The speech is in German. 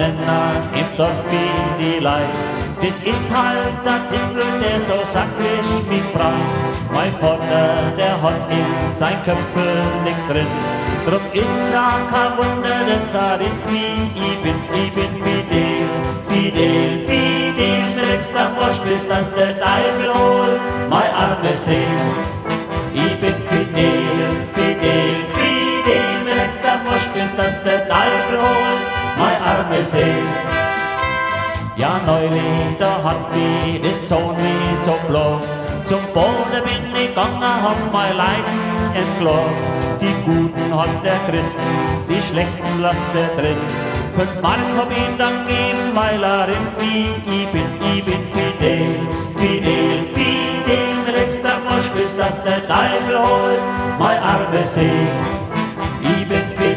Nenner im Dorf wie die Leid. Das ist halt der Titel, der so sackisch mich frei. Mein Vater, der hat in sein Köpfel nix drin. Drum ist ja kein Wunder, dass redet wie ich bin Fidel, Fidel, Fidel. Mir extra Wurst, bis dass der Teufel holt, mein arme Seele. Ich bin Fidel, Fidel, Fidel. Mir extra Wurst, bis dass der Teufel holt, mein arme Seele. Ja, neulich, da hat mich das Sohn wie so blau. Zum Boden bin ich gegangen, hab mein Leiden entklagt. Die Guten hat der Christen, die Schlechten lasst er drin. 5 Mark hab ich dann gegeben, weil ich bin Fidel, Fidel, Fidel. Mit extra Wurst, bis dass der Teufel holt, mein arme Seele. Ich bin Fidel.